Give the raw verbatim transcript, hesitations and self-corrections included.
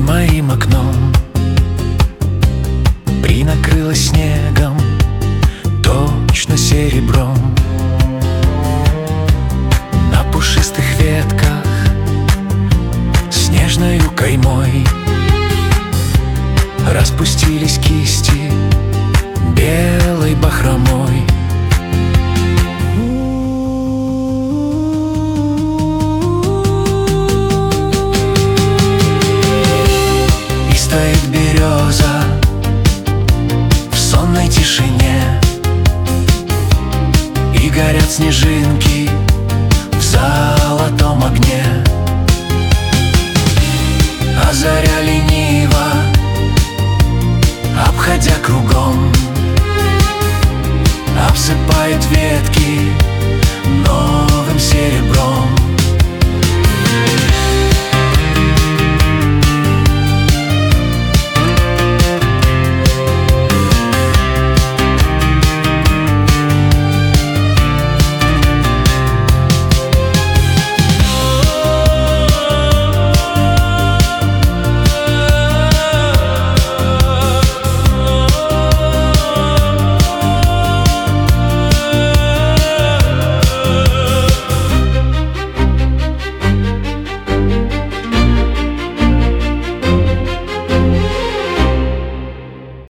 моим окном принакрылась снегом, точно серебром. На пушистых ветках снежною каймой распустились кисти белой бахромой. И стоит береза в сонной тишине, и горят снежинки